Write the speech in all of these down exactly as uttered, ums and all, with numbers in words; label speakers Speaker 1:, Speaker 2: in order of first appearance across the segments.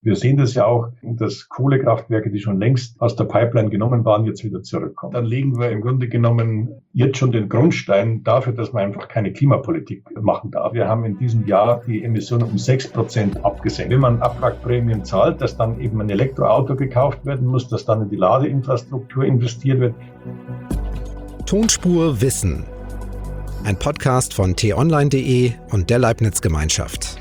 Speaker 1: Wir sehen das ja auch, dass Kohlekraftwerke, die schon längst aus der Pipeline genommen waren, jetzt wieder zurückkommen. Dann legen wir im Grunde genommen jetzt schon den Grundstein dafür, dass man einfach keine Klimapolitik machen darf. Wir haben in diesem Jahr die Emissionen um sechs Prozent abgesenkt. Wenn man Abwrackprämien zahlt, dass dann eben ein Elektroauto gekauft werden muss, dass dann in die Ladeinfrastruktur investiert wird.
Speaker 2: Tonspur Wissen. Ein Podcast von t online punkt de und der Leibniz Gemeinschaft.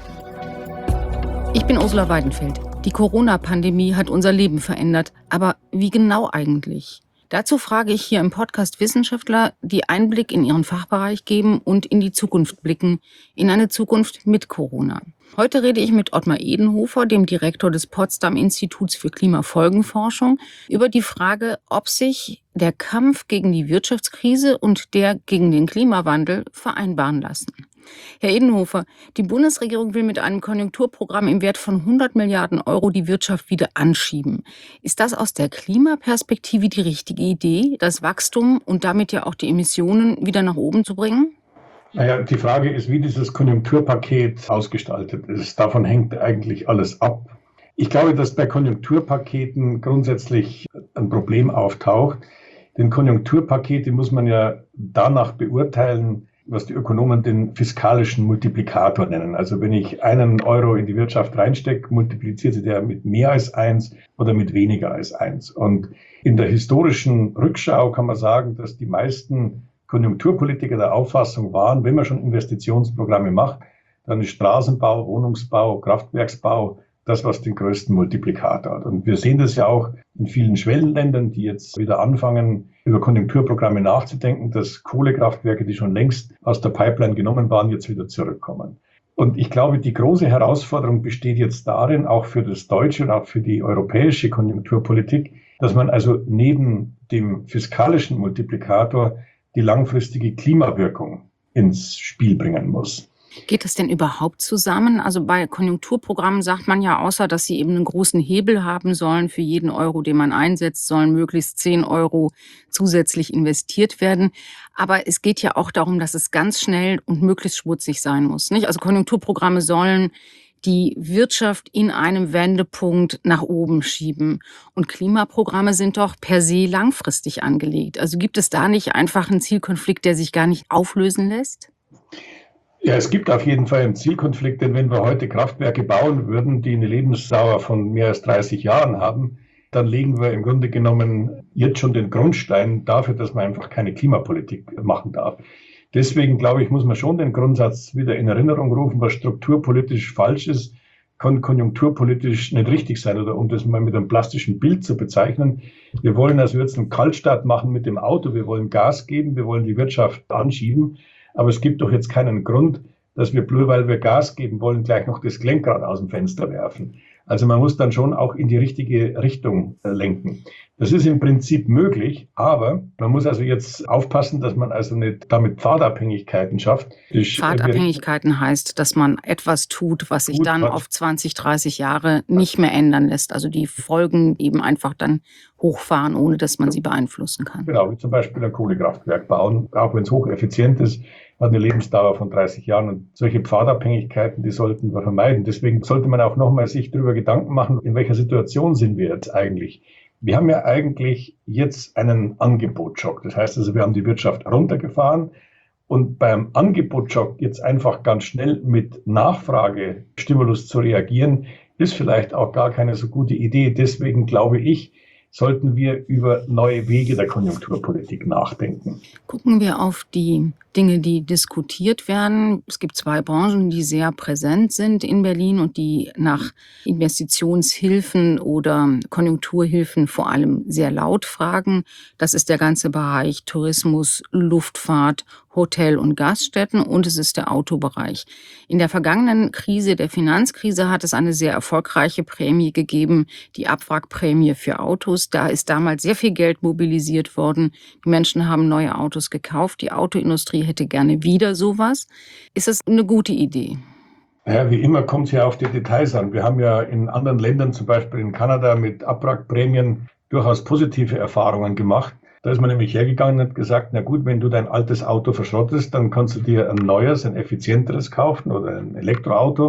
Speaker 3: Ich bin Ursula Weidenfeld. Die Corona-Pandemie hat unser Leben verändert. Aber wie genau eigentlich? Dazu frage ich hier im Podcast Wissenschaftler, die Einblick in ihren Fachbereich geben und in die Zukunft blicken, in eine Zukunft mit Corona. Heute rede ich mit Ottmar Edenhofer, dem Direktor des Potsdam-Instituts für Klimafolgenforschung, über die Frage, ob sich der Kampf gegen die Wirtschaftskrise und der gegen den Klimawandel vereinbaren lassen. Herr Edenhofer, die Bundesregierung will mit einem Konjunkturprogramm im Wert von hundert Milliarden Euro die Wirtschaft wieder anschieben. Ist das aus der Klimaperspektive die richtige Idee, das Wachstum und damit ja auch die Emissionen wieder nach oben zu bringen?
Speaker 1: Naja, die Frage ist, wie dieses Konjunkturpaket ausgestaltet ist. Davon hängt eigentlich alles ab. Ich glaube, dass bei Konjunkturpaketen grundsätzlich ein Problem auftaucht. Denn Konjunkturpakete muss man ja danach beurteilen, was die Ökonomen den fiskalischen Multiplikator nennen. Also wenn ich einen Euro in die Wirtschaft reinstecke, multipliziert sich der mit mehr als eins oder mit weniger als eins. Und in der historischen Rückschau kann man sagen, dass die meisten Konjunkturpolitiker der Auffassung waren, wenn man schon Investitionsprogramme macht, dann ist Straßenbau, Wohnungsbau, Kraftwerksbau das, was den größten Multiplikator hat. Und wir sehen das ja auch in vielen Schwellenländern, die jetzt wieder anfangen, über Konjunkturprogramme nachzudenken, dass Kohlekraftwerke, die schon längst aus der Pipeline genommen waren, jetzt wieder zurückkommen. Und ich glaube, die große Herausforderung besteht jetzt darin, auch für das deutsche und auch für die europäische Konjunkturpolitik, dass man also neben dem fiskalischen Multiplikator die langfristige Klimawirkung ins Spiel bringen muss.
Speaker 3: Geht das denn überhaupt zusammen? Also bei Konjunkturprogrammen sagt man ja, außer dass sie eben einen großen Hebel haben sollen, für jeden Euro, den man einsetzt, sollen möglichst zehn Euro zusätzlich investiert werden. Aber es geht ja auch darum, dass es ganz schnell und möglichst schmutzig sein muss, nicht? Also Konjunkturprogramme sollen die Wirtschaft in einem Wendepunkt nach oben schieben. Und Klimaprogramme sind doch per se langfristig angelegt. Also gibt es da nicht einfach einen Zielkonflikt, der sich gar nicht auflösen lässt?
Speaker 1: Ja, es gibt auf jeden Fall einen Zielkonflikt, denn wenn wir heute Kraftwerke bauen würden, die eine Lebensdauer von mehr als dreißig Jahren haben, dann legen wir im Grunde genommen jetzt schon den Grundstein dafür, dass man einfach keine Klimapolitik machen darf. Deswegen, glaube ich, muss man schon den Grundsatz wieder in Erinnerung rufen, was strukturpolitisch falsch ist, kann konjunkturpolitisch nicht richtig sein. Oder um das mal mit einem plastischen Bild zu bezeichnen, wir wollen also jetzt einen Kaltstart machen mit dem Auto, wir wollen Gas geben, wir wollen die Wirtschaft anschieben. Aber es gibt doch jetzt keinen Grund, dass wir, bloß weil wir Gas geben wollen, gleich noch das Lenkrad aus dem Fenster werfen. Also man muss dann schon auch in die richtige Richtung lenken. Das ist im Prinzip möglich, aber man muss also jetzt aufpassen, dass man also nicht damit Pfadabhängigkeiten schafft.
Speaker 3: Pfadabhängigkeiten heißt, dass man etwas tut, was sich Gut, dann was? auf zwanzig, dreißig Jahre nicht mehr ändern lässt. Also die Folgen eben einfach dann hochfahren, ohne dass man sie beeinflussen kann.
Speaker 1: Genau, wie zum Beispiel ein Kohlekraftwerk bauen, auch wenn es hocheffizient ist, hat eine Lebensdauer von dreißig Jahren. Und solche Pfadabhängigkeiten, die sollten wir vermeiden. Deswegen sollte man auch nochmal sich darüber Gedanken machen, in welcher Situation sind wir jetzt eigentlich. Wir haben ja eigentlich jetzt einen Angebotsschock. Das heißt also, wir haben die Wirtschaft runtergefahren und beim Angebotsschock jetzt einfach ganz schnell mit Nachfragestimulus zu reagieren, ist vielleicht auch gar keine so gute Idee. Deswegen glaube ich, sollten wir über neue Wege der Konjunkturpolitik nachdenken.
Speaker 3: Gucken wir auf die Dinge, die diskutiert werden. Es gibt zwei Branchen, die sehr präsent sind in Berlin und die nach Investitionshilfen oder Konjunkturhilfen vor allem sehr laut fragen. Das ist der ganze Bereich Tourismus, Luftfahrt, Hotel- und Gaststätten und es ist der Autobereich. In der vergangenen Krise, der Finanzkrise, hat es eine sehr erfolgreiche Prämie gegeben, die Abwrackprämie für Autos. Da ist damals sehr viel Geld mobilisiert worden. Die Menschen haben neue Autos gekauft. Die Autoindustrie hätte gerne wieder sowas. Ist das eine gute Idee?
Speaker 1: Ja, wie immer kommt es ja auf die Details an. Wir haben ja in anderen Ländern, zum Beispiel in Kanada, mit Abwrackprämien durchaus positive Erfahrungen gemacht. Da ist man nämlich hergegangen und hat gesagt, na gut, wenn du dein altes Auto verschrottest, dann kannst du dir ein neues, ein effizienteres kaufen oder ein Elektroauto.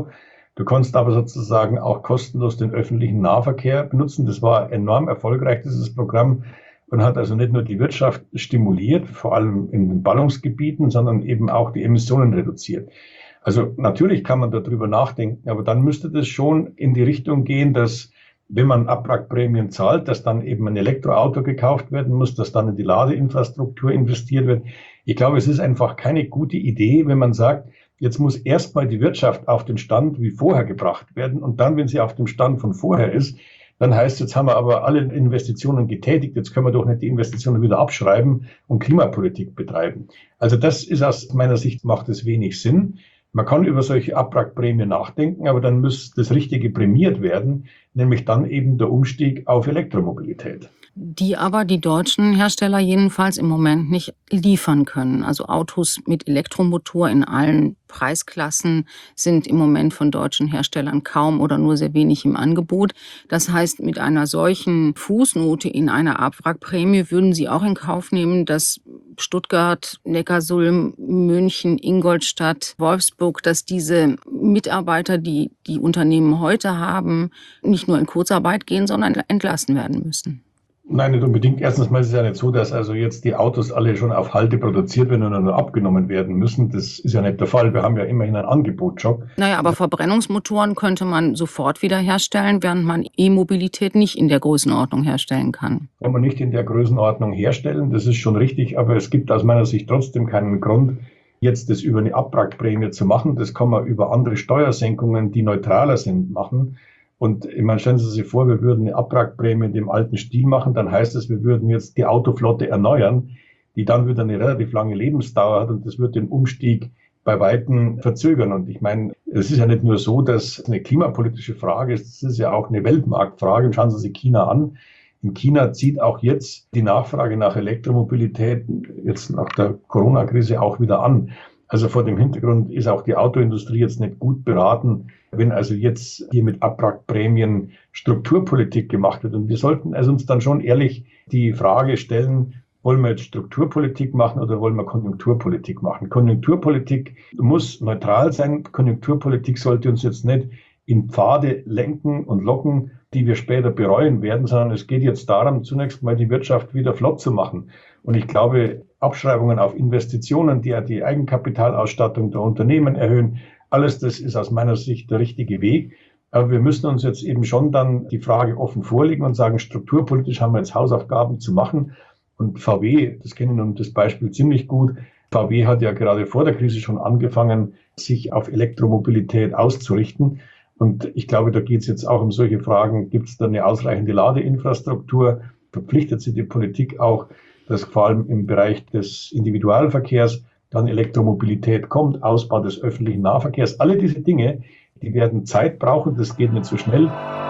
Speaker 1: Du konntest aber sozusagen auch kostenlos den öffentlichen Nahverkehr benutzen. Das war enorm erfolgreich, dieses Programm, und hat also nicht nur die Wirtschaft stimuliert, vor allem in den Ballungsgebieten, sondern eben auch die Emissionen reduziert. Also natürlich kann man darüber nachdenken, aber dann müsste das schon in die Richtung gehen, dass, wenn man Abwrackprämien zahlt, dass dann eben ein Elektroauto gekauft werden muss, dass dann in die Ladeinfrastruktur investiert wird. Ich glaube, es ist einfach keine gute Idee, wenn man sagt, jetzt muss erstmal die Wirtschaft auf den Stand wie vorher gebracht werden, und dann, wenn sie auf dem Stand von vorher ist, dann heißt, jetzt haben wir aber alle Investitionen getätigt, jetzt können wir doch nicht die Investitionen wieder abschreiben und Klimapolitik betreiben. Also das ist aus meiner Sicht, macht es wenig Sinn. Man kann über solche Abwrackprämien nachdenken, aber dann muss das Richtige prämiert werden, nämlich dann eben der Umstieg auf Elektromobilität.
Speaker 3: Die aber die deutschen Hersteller jedenfalls im Moment nicht liefern können. Also Autos mit Elektromotor in allen Preisklassen sind im Moment von deutschen Herstellern kaum oder nur sehr wenig im Angebot. Das heißt, mit einer solchen Fußnote in einer Abwrackprämie würden Sie auch in Kauf nehmen, dass Stuttgart, Neckarsulm, München, Ingolstadt, Wolfsburg, dass diese Mitarbeiter, die die Unternehmen heute haben, nicht nur in Kurzarbeit gehen, sondern entlassen werden müssen.
Speaker 1: Nein, nicht unbedingt. Erstens mal ist es ja nicht so, dass also jetzt die Autos alle schon auf Halde produziert werden und nur abgenommen werden müssen. Das ist ja nicht der Fall. Wir haben ja immerhin einen Angebotschock.
Speaker 3: Naja, aber Verbrennungsmotoren könnte man sofort wieder herstellen, während man E-Mobilität nicht in der Größenordnung herstellen kann.
Speaker 1: Kann man nicht in der Größenordnung herstellen, das ist schon richtig. Aber es gibt aus meiner Sicht trotzdem keinen Grund, jetzt das über eine Abwrackprämie zu machen. Das kann man über andere Steuersenkungen, die neutraler sind, machen. Und ich meine, stellen Sie sich vor, wir würden eine Abwrackprämie in dem alten Stil machen, dann heißt es, wir würden jetzt die Autoflotte erneuern, die dann wieder eine relativ lange Lebensdauer hat, und das wird den Umstieg bei Weitem verzögern. Und ich meine, es ist ja nicht nur so, dass es eine klimapolitische Frage ist, es ist ja auch eine Weltmarktfrage. Und schauen Sie sich China an. In China zieht auch jetzt die Nachfrage nach Elektromobilität jetzt nach der Corona-Krise auch wieder an. Also vor dem Hintergrund ist auch die Autoindustrie jetzt nicht gut beraten, wenn also jetzt hier mit Abwrackprämien Strukturpolitik gemacht wird. Und wir sollten also uns dann schon ehrlich die Frage stellen, wollen wir jetzt Strukturpolitik machen oder wollen wir Konjunkturpolitik machen? Konjunkturpolitik muss neutral sein. Konjunkturpolitik sollte uns jetzt nicht in Pfade lenken und locken, die wir später bereuen werden, sondern es geht jetzt darum, zunächst mal die Wirtschaft wieder flott zu machen. Und ich glaube, Abschreibungen auf Investitionen, die die Eigenkapitalausstattung der Unternehmen erhöhen, alles das ist aus meiner Sicht der richtige Weg. Aber wir müssen uns jetzt eben schon dann die Frage offen vorlegen und sagen, strukturpolitisch haben wir jetzt Hausaufgaben zu machen. Und V W, das kennen nun das Beispiel ziemlich gut, V W hat ja gerade vor der Krise schon angefangen, sich auf Elektromobilität auszurichten. Und ich glaube, da geht es jetzt auch um solche Fragen, gibt es da eine ausreichende Ladeinfrastruktur? Verpflichtet sich die Politik auch, dass vor allem im Bereich des Individualverkehrs dann Elektromobilität kommt, Ausbau des öffentlichen Nahverkehrs. Alle diese Dinge, die werden Zeit brauchen, das geht nicht so schnell.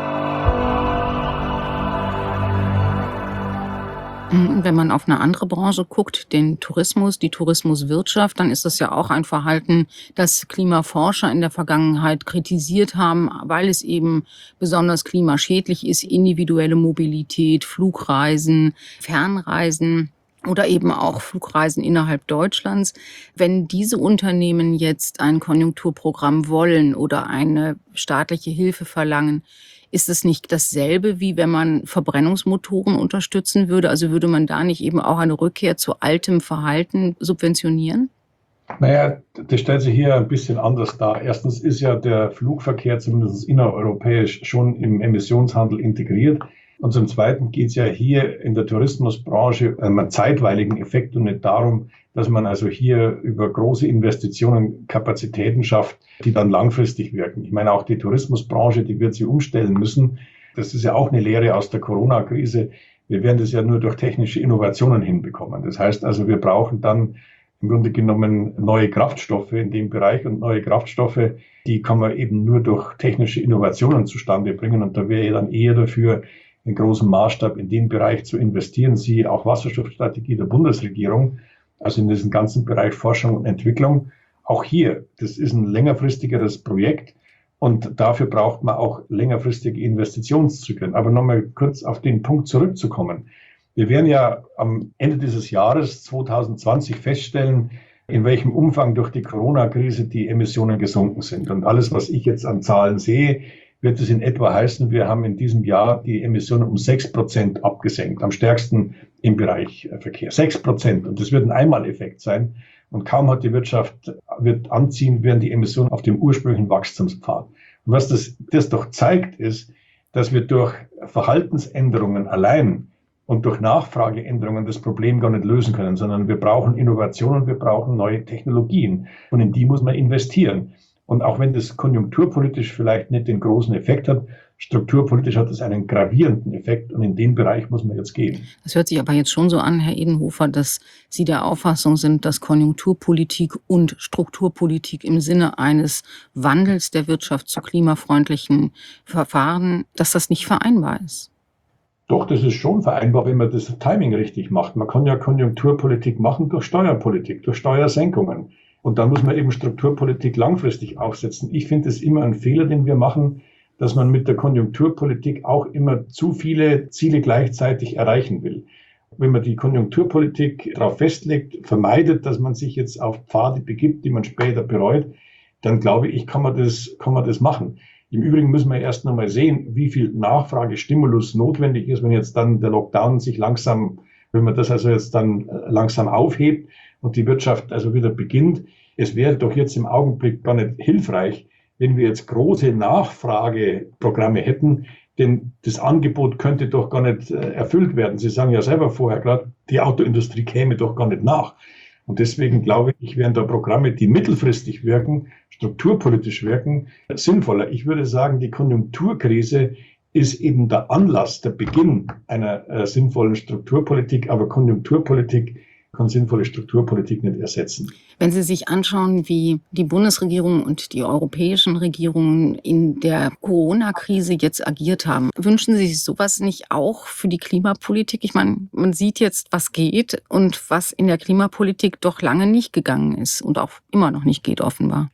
Speaker 3: Wenn man auf eine andere Branche guckt, den Tourismus, die Tourismuswirtschaft, dann ist das ja auch ein Verhalten, das Klimaforscher in der Vergangenheit kritisiert haben, weil es eben besonders klimaschädlich ist, individuelle Mobilität, Flugreisen, Fernreisen oder eben auch Flugreisen innerhalb Deutschlands. Wenn diese Unternehmen jetzt ein Konjunkturprogramm wollen oder eine staatliche Hilfe verlangen, ist es nicht dasselbe, wie wenn man Verbrennungsmotoren unterstützen würde? Also würde man da nicht eben auch eine Rückkehr zu altem Verhalten subventionieren?
Speaker 1: Naja, das stellt sich hier ein bisschen anders dar. Erstens ist ja der Flugverkehr zumindest innereuropäisch schon im Emissionshandel integriert. Und zum Zweiten geht es ja hier in der Tourismusbranche um einen zeitweiligen Effekt und nicht darum, dass man also hier über große Investitionen Kapazitäten schafft, die dann langfristig wirken. Ich meine, auch die Tourismusbranche, die wird sich umstellen müssen. Das ist ja auch eine Lehre aus der Corona-Krise. Wir werden das ja nur durch technische Innovationen hinbekommen. Das heißt also, wir brauchen dann im Grunde genommen neue Kraftstoffe in dem Bereich, und neue Kraftstoffe, die kann man eben nur durch technische Innovationen zustande bringen. Und da wäre ich dann eher dafür, in großem Maßstab in den Bereich zu investieren. Siehe auch Wasserstoffstrategie der Bundesregierung, also in diesem ganzen Bereich Forschung und Entwicklung. Auch hier, das ist ein längerfristigeres Projekt und dafür braucht man auch längerfristige Investitionszyklen. Aber nochmal kurz auf den Punkt zurückzukommen. Wir werden ja am Ende dieses Jahres zwanzig zwanzig feststellen, in welchem Umfang durch die Corona-Krise die Emissionen gesunken sind. Und alles, was ich jetzt an Zahlen sehe, wird es in etwa heißen, wir haben in diesem Jahr die Emissionen um sechs Prozent abgesenkt, am stärksten im Bereich Verkehr. sechs Prozent. Und das wird ein Einmaleffekt sein. Und kaum hat die Wirtschaft wird anziehen, werden die Emissionen auf dem ursprünglichen Wachstumspfad. Und was das, das doch zeigt, ist, dass wir durch Verhaltensänderungen allein und durch Nachfrageänderungen das Problem gar nicht lösen können, sondern wir brauchen Innovationen, wir brauchen neue Technologien. Und in die muss man investieren. Und auch wenn das konjunkturpolitisch vielleicht nicht den großen Effekt hat, strukturpolitisch hat es einen gravierenden Effekt und in den Bereich muss man jetzt gehen.
Speaker 3: Das hört sich aber jetzt schon so an, Herr Edenhofer, dass Sie der Auffassung sind, dass Konjunkturpolitik und Strukturpolitik im Sinne eines Wandels der Wirtschaft zu klimafreundlichen Verfahren, dass das nicht vereinbar ist.
Speaker 1: Doch, das ist schon vereinbar, wenn man das Timing richtig macht. Man kann ja Konjunkturpolitik machen durch Steuerpolitik, durch Steuersenkungen. Und dann muss man eben Strukturpolitik langfristig aufsetzen. Ich finde es immer ein Fehler, den wir machen, dass man mit der Konjunkturpolitik auch immer zu viele Ziele gleichzeitig erreichen will. Wenn man die Konjunkturpolitik darauf festlegt, vermeidet, dass man sich jetzt auf Pfade begibt, die man später bereut, dann glaube ich, kann man das, kann man das machen. Im Übrigen müssen wir erst noch mal sehen, wie viel Nachfragestimulus notwendig ist, wenn jetzt dann der Lockdown sich langsam, wenn man das also jetzt dann langsam aufhebt und die Wirtschaft also wieder beginnt. Es wäre doch jetzt im Augenblick gar nicht hilfreich, wenn wir jetzt große Nachfrageprogramme hätten, denn das Angebot könnte doch gar nicht erfüllt werden. Sie sagen ja selber vorher gerade, die Autoindustrie käme doch gar nicht nach. Und deswegen glaube ich, wären da Programme, die mittelfristig wirken, strukturpolitisch wirken, sinnvoller. Ich würde sagen, die Konjunkturkrise ist eben der Anlass, der Beginn einer äh, sinnvollen Strukturpolitik, aber Konjunkturpolitik kann sinnvolle Strukturpolitik nicht ersetzen.
Speaker 3: Wenn Sie sich anschauen, wie die Bundesregierung und die europäischen Regierungen in der Corona-Krise jetzt agiert haben, wünschen Sie sich sowas nicht auch für die Klimapolitik? Ich meine, man sieht jetzt, was geht und was in der Klimapolitik doch lange nicht gegangen ist und auch immer noch nicht geht, offenbar.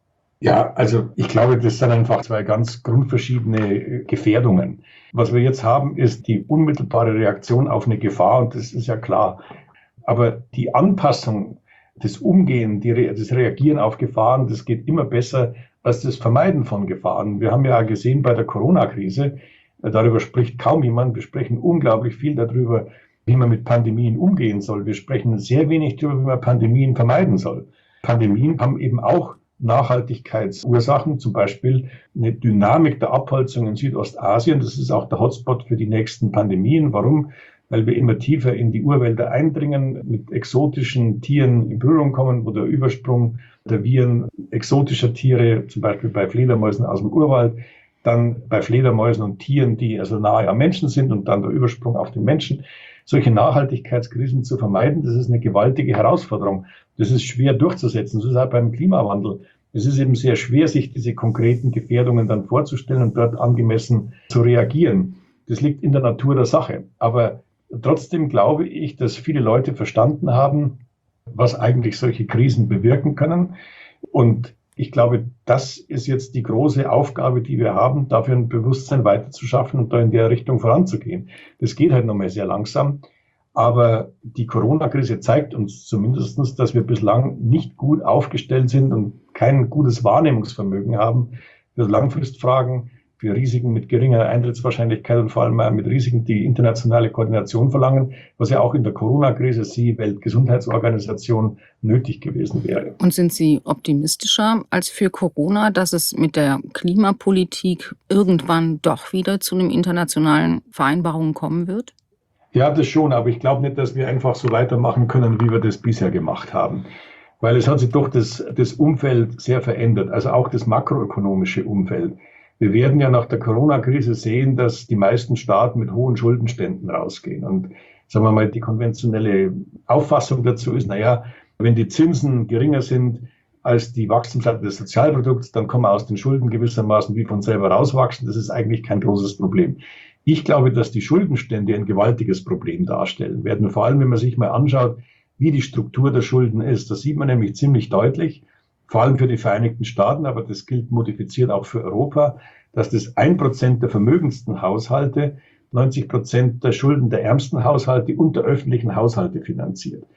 Speaker 1: Ja, also ich glaube, das sind einfach zwei ganz grundverschiedene Gefährdungen. Was wir jetzt haben, ist die unmittelbare Reaktion auf eine Gefahr und das ist ja klar. Aber die Anpassung, das Umgehen, die Re- das Reagieren auf Gefahren, das geht immer besser als das Vermeiden von Gefahren. Wir haben ja gesehen bei der Corona-Krise, darüber spricht kaum jemand. Wir sprechen unglaublich viel darüber, wie man mit Pandemien umgehen soll. Wir sprechen sehr wenig darüber, wie man Pandemien vermeiden soll. Pandemien haben eben auch Nachhaltigkeitsursachen, zum Beispiel eine Dynamik der Abholzung in Südostasien. Das ist auch der Hotspot für die nächsten Pandemien. Warum? Weil wir immer tiefer in die Urwälder eindringen, mit exotischen Tieren in Berührung kommen, wo der Übersprung der Viren exotischer Tiere, zum Beispiel bei Fledermäusen aus dem Urwald, dann bei Fledermäusen und Tieren, die also nahe am Menschen sind und dann der Übersprung auf den Menschen. Solche Nachhaltigkeitskrisen zu vermeiden, das ist eine gewaltige Herausforderung. Das ist schwer durchzusetzen. Das ist auch beim Klimawandel. Es ist eben sehr schwer, sich diese konkreten Gefährdungen dann vorzustellen und dort angemessen zu reagieren. Das liegt in der Natur der Sache. Aber trotzdem glaube ich, dass viele Leute verstanden haben, was eigentlich solche Krisen bewirken können. Und ich glaube, das ist jetzt die große Aufgabe, die wir haben, dafür ein Bewusstsein weiterzuschaffen und da in der Richtung voranzugehen. Das geht halt noch mal sehr langsam. Aber die Corona-Krise zeigt uns zumindest, dass wir bislang nicht gut aufgestellt sind und kein gutes Wahrnehmungsvermögen haben für Langfristfragen, für Risiken mit geringer Eintrittswahrscheinlichkeit und vor allem auch mit Risiken, die internationale Koordination verlangen, was ja auch in der Corona-Krise, die Weltgesundheitsorganisation, nötig gewesen wäre.
Speaker 3: Und sind Sie optimistischer als für Corona, dass es mit der Klimapolitik irgendwann doch wieder zu einem internationalen Vereinbarungen kommen wird?
Speaker 1: Ja, das schon, aber ich glaube nicht, dass wir einfach so weitermachen können, wie wir das bisher gemacht haben. Weil es hat sich doch das, das Umfeld sehr verändert, also auch das makroökonomische Umfeld. Wir werden ja nach der Corona-Krise sehen, dass die meisten Staaten mit hohen Schuldenständen rausgehen. Und sagen wir mal, die konventionelle Auffassung dazu ist, naja, wenn die Zinsen geringer sind als die Wachstumsrate des Sozialprodukts, dann kann man aus den Schulden gewissermaßen wie von selber rauswachsen. Das ist eigentlich kein großes Problem. Ich glaube, dass die Schuldenstände ein gewaltiges Problem darstellen werden. Vor allem, wenn man sich mal anschaut, wie die Struktur der Schulden ist. Das sieht man nämlich ziemlich deutlich. Vor allem für die Vereinigten Staaten, aber das gilt modifiziert auch für Europa, dass das ein Prozent der vermögendsten Haushalte neunzig Prozent der Schulden der ärmsten Haushalte und der öffentlichen Haushalte finanziert.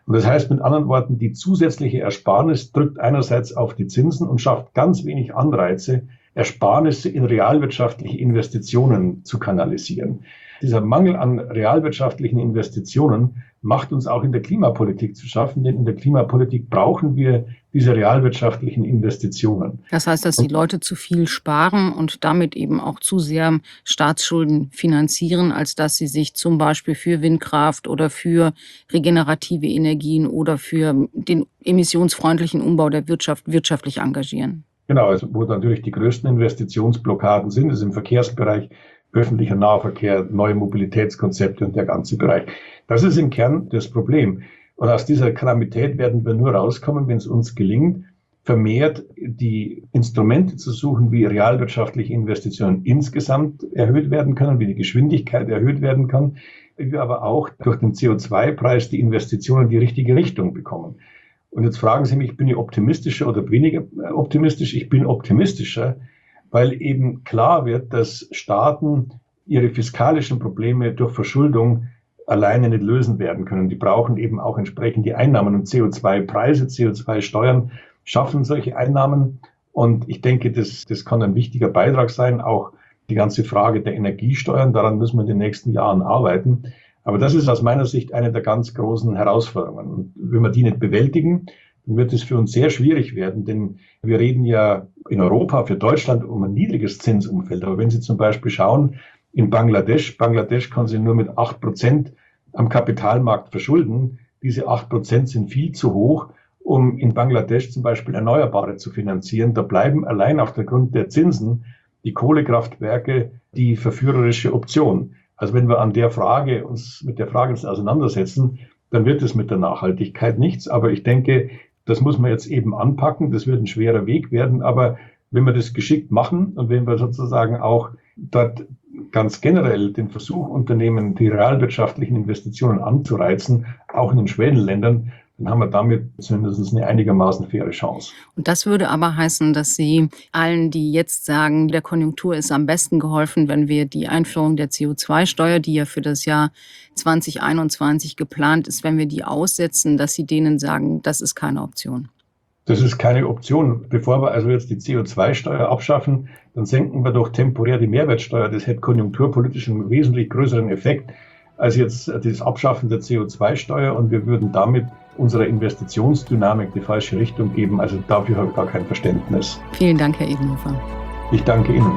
Speaker 1: Und das heißt mit anderen Worten, die zusätzliche Ersparnis drückt einerseits auf die Zinsen und schafft ganz wenig Anreize, Ersparnisse in realwirtschaftliche Investitionen zu kanalisieren. Dieser Mangel an realwirtschaftlichen Investitionen macht uns auch in der Klimapolitik zu schaffen, denn in der Klimapolitik brauchen wir diese realwirtschaftlichen Investitionen.
Speaker 3: Das heißt, dass die Leute zu viel sparen und damit eben auch zu sehr Staatsschulden finanzieren, als dass sie sich zum Beispiel für Windkraft oder für regenerative Energien oder für den emissionsfreundlichen Umbau der Wirtschaft wirtschaftlich engagieren.
Speaker 1: Genau, also wo natürlich die größten Investitionsblockaden sind, ist im Verkehrsbereich, öffentlicher Nahverkehr, neue Mobilitätskonzepte und der ganze Bereich. Das ist im Kern das Problem. Und aus dieser Kalamität werden wir nur rauskommen, wenn es uns gelingt, vermehrt die Instrumente zu suchen, wie realwirtschaftliche Investitionen insgesamt erhöht werden können, wie die Geschwindigkeit erhöht werden kann, wie wir aber auch durch den C O zwei Preis die Investitionen in die richtige Richtung bekommen. Und jetzt fragen Sie mich, bin ich optimistischer oder weniger optimistisch? Ich bin optimistischer, weil eben klar wird, dass Staaten ihre fiskalischen Probleme durch Verschuldung alleine nicht lösen werden können. Die brauchen eben auch entsprechend die Einnahmen und C O zwei Preise, C O zwei Steuern schaffen solche Einnahmen. Und ich denke, das, das kann ein wichtiger Beitrag sein, auch die ganze Frage der Energiesteuern. Daran müssen wir in den nächsten Jahren arbeiten. Aber das ist aus meiner Sicht eine der ganz großen Herausforderungen. Und wenn wir die nicht bewältigen, dann wird es für uns sehr schwierig werden, denn wir reden ja in Europa, für Deutschland, um ein niedriges Zinsumfeld. Aber wenn Sie zum Beispiel schauen, in Bangladesch, Bangladesch kann sich nur mit acht Prozent am Kapitalmarkt verschulden. Diese acht Prozent sind viel zu hoch, um in Bangladesch zum Beispiel Erneuerbare zu finanzieren. Da bleiben allein auf der Grund der Zinsen die Kohlekraftwerke die verführerische Option. Also wenn wir an der Frage uns mit der Frage uns auseinandersetzen, dann wird es mit der Nachhaltigkeit nichts. Aber ich denke, das muss man jetzt eben anpacken. Das wird ein schwerer Weg werden. Aber wenn wir das geschickt machen und wenn wir sozusagen auch dort ganz generell den Versuch unternehmen, die realwirtschaftlichen Investitionen anzureizen, auch in den Schwellenländern, dann haben wir damit zumindest eine einigermaßen faire Chance.
Speaker 3: Und das würde aber heißen, dass Sie allen, die jetzt sagen, der Konjunktur ist am besten geholfen, wenn wir die Einführung der C O zwei Steuer, die ja für das Jahr zwanzig einundzwanzig geplant ist, wenn wir die aussetzen, dass Sie denen sagen, das ist keine Option.
Speaker 1: Das ist keine Option. Bevor wir also jetzt die C O zwei Steuer abschaffen, dann senken wir doch temporär die Mehrwertsteuer. Das hätte konjunkturpolitisch einen wesentlich größeren Effekt als jetzt das Abschaffen der C O zwei Steuer. Und wir würden damit unserer Investitionsdynamik die falsche Richtung geben. Also dafür habe ich gar kein Verständnis.
Speaker 3: Vielen Dank, Herr Edenhofer.
Speaker 1: Ich danke Ihnen.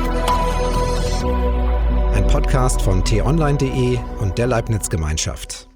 Speaker 2: Podcast von t online punkt de und der Leibniz Gemeinschaft.